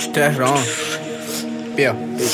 تهران بیا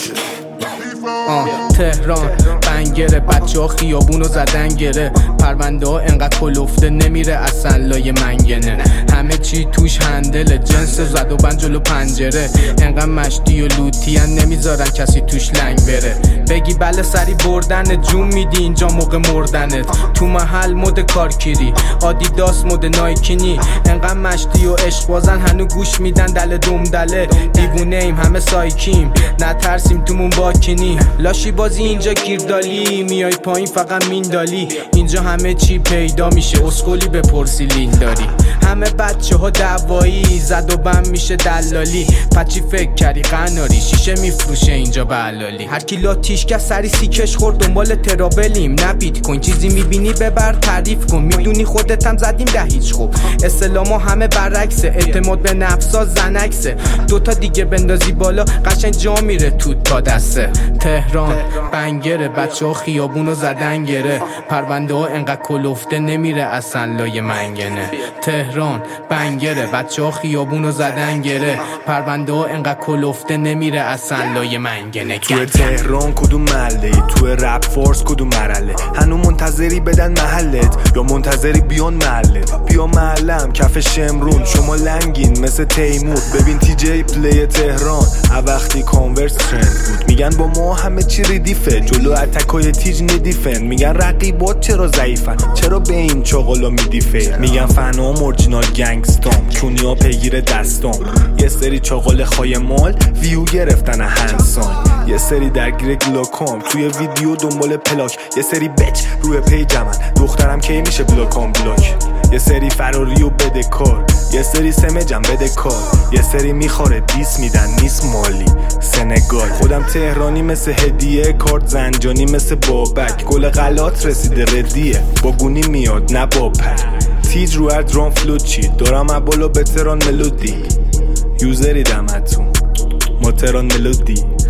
تهران بنگره، بچه ها خیابونو زدن گره، پرونده ها انقدر کلفته نمیره اصلا لای منگنه، همه چی توش هندله، جنس زد و بند جلو پنجره، انقدر مشتی و لوتی هن نمیذارن کسی توش لنگ بره، بگی بله سری بردن جون میدی اینجا موقع مردنت، تو محل مد کارکیری آدیداس مد نایکینی، انقدر مشتی و عشق بازن هنو گوش میدن دل دمدله، دیوونه ایم همه سایکیم نترسیم تومون باکینی، لاشی بازی اینجا گیردالی، میای پایین فقط میندالی، اینجا همه چی پیدا میشه اسکولی بپرسی لین داری، همه بچه ها دعوایی زد و بم میشه دلالی، پچی فکر کردی قناری شیشه میفروشه اینجا بلالی، هر کی لاتیشگه سری سیکش خورد دنبال ترابلیم، نه بیت کوین چیزی میبینی ببر تعریف کن، میدونی خودت هم زدیم ده هیچ خوب، اسلاما همه برعکسه، اعتماد به نفسا زنکسه، دوتا دیگه بندازی بالا قشنگ جا میره تو تا دسته، تهران بنگره، بچه ها خیابونو زدن گره، پرونده ها انقدر کلفته نمیره اصلا لای منگنه، تهران بنگره، بچه ها خیابونو زدن گره، پرونده ها انقدر کلفته نمیره اصلا لای منگنه. توی تهران کدوم محله ای؟ توی رپ فورس کدوم مرحله؟ هنو منتظری بدن محلت یا منتظری بیان محلت؟ بیا محلم کف شمرون، شما لنگین مثل تیمور، ببین تی جی پلی تهران وقتی کانورس ترند بود، میگن با ما همه چی ریدیفه، جلو اتکای تیج ندیفن، میگن رقیبات چرا ضعیفن، چرا به این چاقالا میدیفه، میگن فنام اورجینال گنگستام، چونیا پیگیر دستام، یه سری چاقال خای مال ویو گرفتن هنسان، یه سری درگیر گلاکام توی ویدیو دنبال پلاک، یه سری بچ روی پیجمن دخترم کی میشه بلاکام بلاک، یه سری فراری و بده کار، یه سری سمجم بده کار، یه سری میخوره دیس میدن نیست مالی سنگال، خودم تهرانی مثل هدیه، کارت زنجانی مثل بابک، گل غلات رسیده ردیه با گونی میاد نه با پر، تیج رو هر درام فلوت چی دارم ابالا به تهران ملودی، یوزری دمتون ما تهران ملودی.